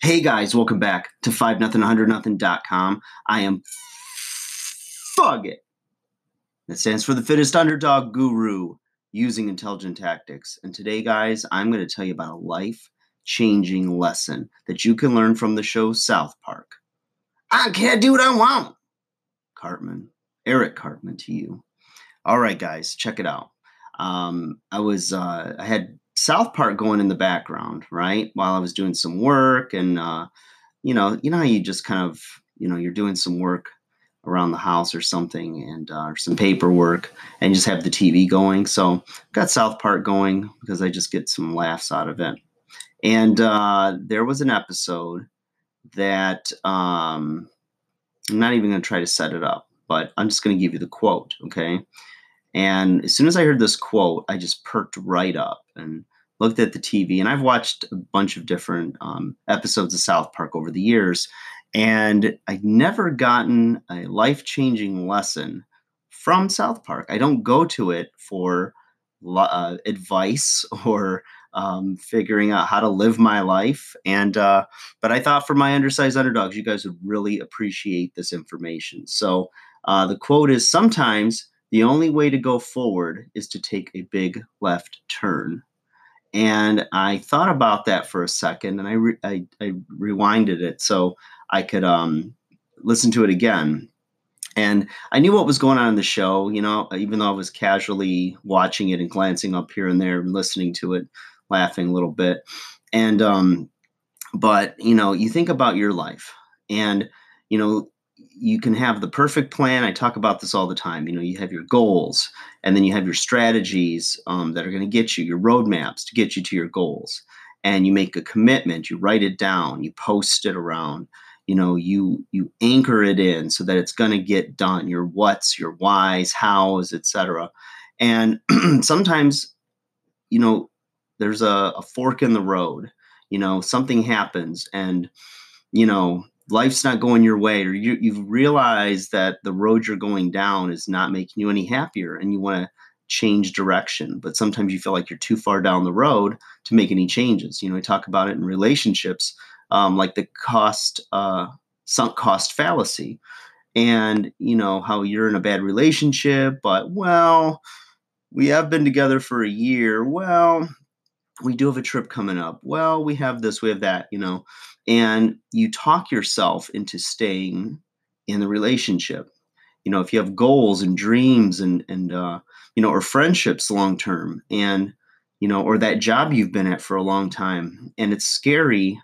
Hey guys, welcome back to 5-0-100-0.com. I am Fugget. That stands for the fittest underdog guru using intelligent tactics. And today, guys, I'm going to tell you about a life-changing lesson that you can learn from the show South Park. I can't do what I want. Eric Cartman to you. All right, guys, check it out. I had South Park going in the background, right, while I was doing some work, and you know how you just kind of, you're doing some work around the house or something, and or some paperwork, and you just have the TV going. So got South Park going because I just get some laughs out of it. And there was an episode that I'm not even going to try to set it up, but I'm just going to give you the quote, okay? And as soon as I heard this quote, I just perked right up and looked at the TV. And I've watched a bunch of different episodes of South Park over the years, and I've never gotten a life-changing lesson from South Park. I don't go to it for advice or figuring out how to live my life. But I thought for my undersized underdogs, you guys would really appreciate this information. So the quote is, "Sometimes the only way to go forward is to take a big left turn." And I thought about that for a second, and I rewinded it so I could listen to it again. And I knew what was going on in the show, even though I was casually watching it and glancing up here and there and listening to it, laughing a little bit. And but you think about your life, and you can have the perfect plan. I talk about this all the time. You have your goals, and then you have your strategies that are going to get you, your roadmaps to get you to your goals. And you make a commitment, you write it down, you post it around, you anchor it in so that it's going to get done. Your whats, your whys, hows, etc. And sometimes, there's a fork in the road. Something happens, and life's not going your way, or you've realized that the road you're going down is not making you any happier, and you want to change direction. But sometimes you feel like you're too far down the road to make any changes. I talk about it in relationships, like the sunk cost fallacy, and how you're in a bad relationship, but we have been together for a year. We do have a trip coming up. We have this, we have that, and you talk yourself into staying in the relationship. If you have goals and dreams and or friendships long term, and or that job you've been at for a long time, and it's scary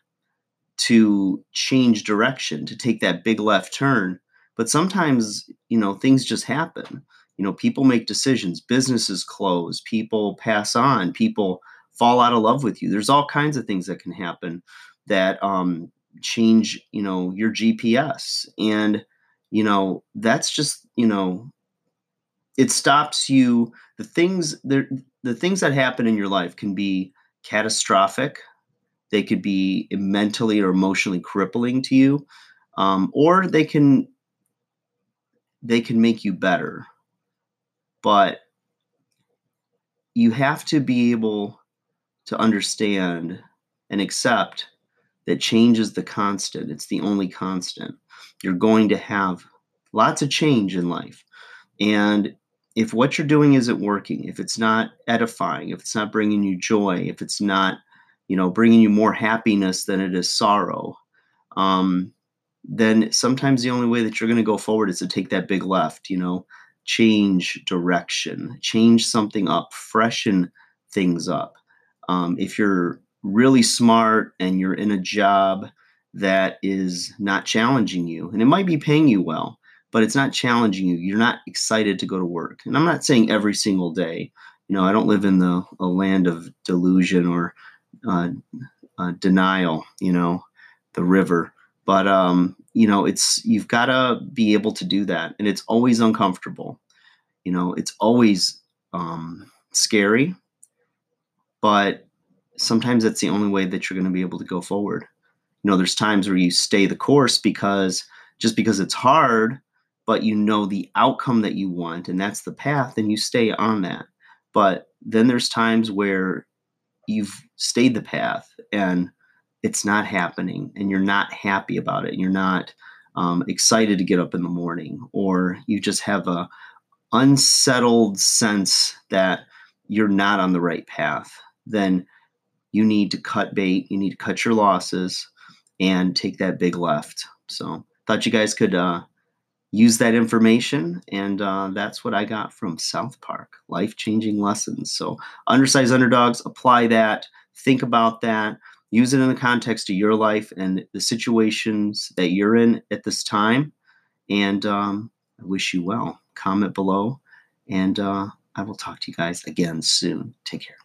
to change direction, to take that big left turn. But sometimes, things just happen. People make decisions, businesses close, people pass on, people fall out of love with you. There's all kinds of things that can happen that change, your GPS. And, that's just, it stops you. The things that happen in your life can be catastrophic. They could be mentally or emotionally crippling to you, or they can make you better. But you have to be able to understand and accept that change is the constant. It's the only constant. You're going to have lots of change in life. And if what you're doing isn't working, if it's not edifying, if it's not bringing you joy, if it's not, bringing you more happiness than it is sorrow, then sometimes the only way that you're going to go forward is to take that big left, change direction, change something up, freshen things up. If you're really smart and you're in a job that is not challenging you, and it might be paying you well, but it's not challenging you, you're not excited to go to work. And I'm not saying every single day. I don't live in a land of delusion or denial, the river. But you've got to be able to do that, and it's always uncomfortable. It's always scary, but sometimes that's the only way that you're going to be able to go forward. There's times where you stay the course because it's hard, but the outcome that you want, and that's the path, and you stay on that. But then there's times where you've stayed the path, and it's not happening and you're not happy about it and you're not excited to get up in the morning, or you just have a unsettled sense that you're not on the right path, then you need to cut bait. You need to cut your losses and take that big left. So thought you guys could use that information, and that's what I got from South Park, life-changing lessons. So undersized underdogs, apply that, think about that, use it in the context of your life and the situations that you're in at this time, and I wish you well. Comment below, and I will talk to you guys again soon. Take care.